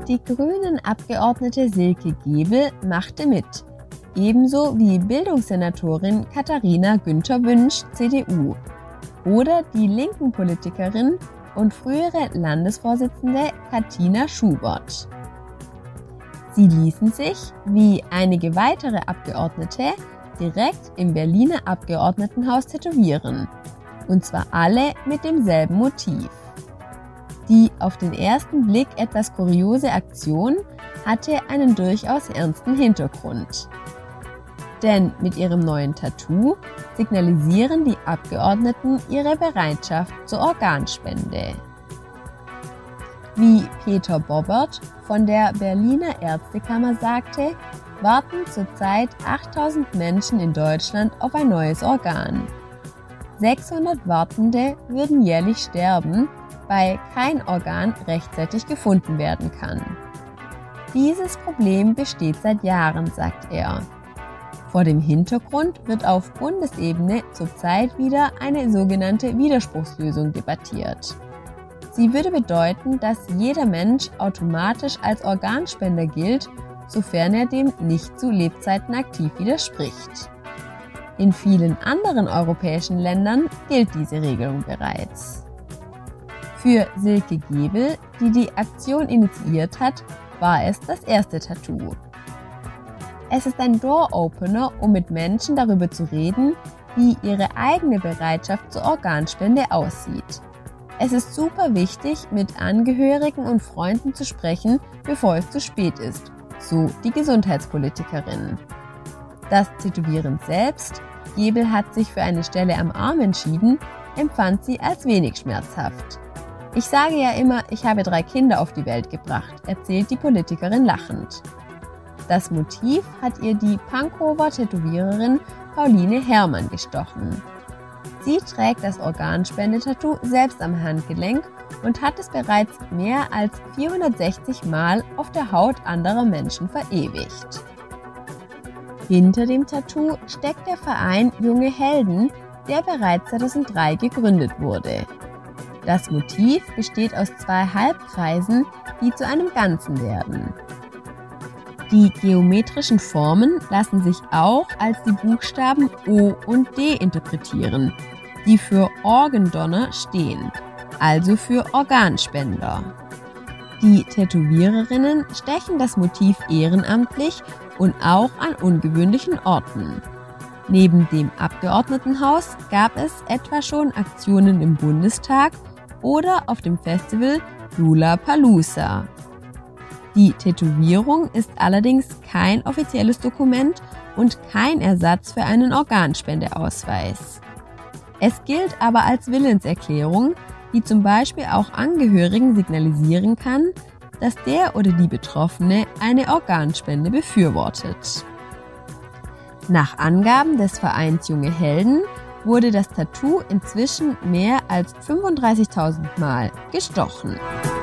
Die Grünen-Abgeordnete Silke Gebel machte mit, ebenso wie Bildungssenatorin Katharina Günther-Wünsch, CDU, oder die linken Politikerin und frühere Landesvorsitzende Katina Schubert. Sie ließen sich, wie einige weitere Abgeordnete, direkt im Berliner Abgeordnetenhaus tätowieren, und zwar alle mit demselben Motiv. Die auf den ersten Blick etwas kuriose Aktion hatte einen durchaus ernsten Hintergrund. Denn mit ihrem neuen Tattoo signalisieren die Abgeordneten ihre Bereitschaft zur Organspende. Wie Peter Bobbert von der Berliner Ärztekammer sagte, warten zurzeit 8000 Menschen in Deutschland auf ein neues Organ. 600 Wartende würden jährlich sterben, weil kein Organ rechtzeitig gefunden werden kann. Dieses Problem besteht seit Jahren, sagt er. Vor dem Hintergrund wird auf Bundesebene zurzeit wieder eine sogenannte Widerspruchslösung debattiert. Sie würde bedeuten, dass jeder Mensch automatisch als Organspender gilt, sofern er dem nicht zu Lebzeiten aktiv widerspricht. In vielen anderen europäischen Ländern gilt diese Regelung bereits. Für Silke Gebel, die die Aktion initiiert hat, war es das erste Tattoo. Es ist ein Door-Opener, um mit Menschen darüber zu reden, wie ihre eigene Bereitschaft zur Organspende aussieht. Es ist super wichtig, mit Angehörigen und Freunden zu sprechen, bevor es zu spät ist, so die Gesundheitspolitikerin. Das Tätowieren selbst, Gebel hat sich für eine Stelle am Arm entschieden, empfand sie als wenig schmerzhaft. Ich sage ja immer, ich habe 3 Kinder auf die Welt gebracht, erzählt die Politikerin lachend. Das Motiv hat ihr die Pankower Tätowiererin Pauline Herrmann gestochen. Sie trägt das Organspendetattoo selbst am Handgelenk und hat es bereits mehr als 460 Mal auf der Haut anderer Menschen verewigt. Hinter dem Tattoo steckt der Verein Junge Helden, der bereits 2003 gegründet wurde. Das Motiv besteht aus 2 Halbkreisen, die zu einem Ganzen werden. Die geometrischen Formen lassen sich auch als die Buchstaben O und D interpretieren, die für Organ Donor stehen, also für Organspender. Die Tätowiererinnen stechen das Motiv ehrenamtlich und auch an ungewöhnlichen Orten. Neben dem Abgeordnetenhaus gab es etwa schon Aktionen im Bundestag oder auf dem Festival Lollapalooza. Die Tätowierung ist allerdings kein offizielles Dokument und kein Ersatz für einen Organspendeausweis. Es gilt aber als Willenserklärung, die zum Beispiel auch Angehörigen signalisieren kann, dass der oder die Betroffene eine Organspende befürwortet. Nach Angaben des Vereins Junge Helden wurde das Tattoo inzwischen mehr als 35.000 Mal gestochen.